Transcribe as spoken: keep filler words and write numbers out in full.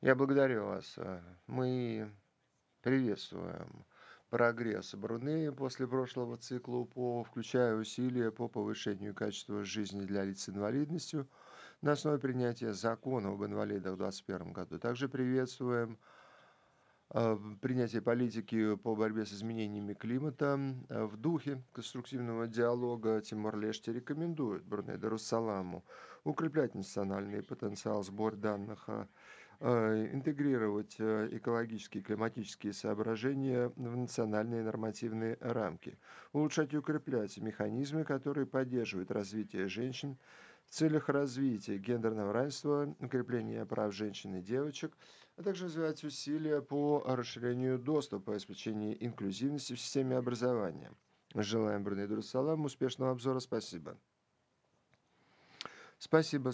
Я благодарю вас. э, Мы приветствуем прогресс Брунеи после прошлого цикла УПО, включая усилия по повышению качества жизни для лиц с инвалидностью на основе принятия закона об инвалидах в двадцать первом году. Также приветствуем э, принятие политики по борьбе с изменениями климата. Э, В духе конструктивного диалога Тимор-Лешти рекомендует Бруней Даруссаламу укреплять национальный потенциал сбора данных, а, э, интегрировать э, экологические и климатические соображения в национальные нормативные рамки, улучшать и укреплять механизмы, которые поддерживают развитие женщин в целях развития гендерного равенства, укрепления прав женщин и девочек, а также развивать усилия по расширению доступа и обеспечению инклюзивности в системе образования. Желаем Брунейду Даруссаламу успешного обзора. Спасибо. Спасибо.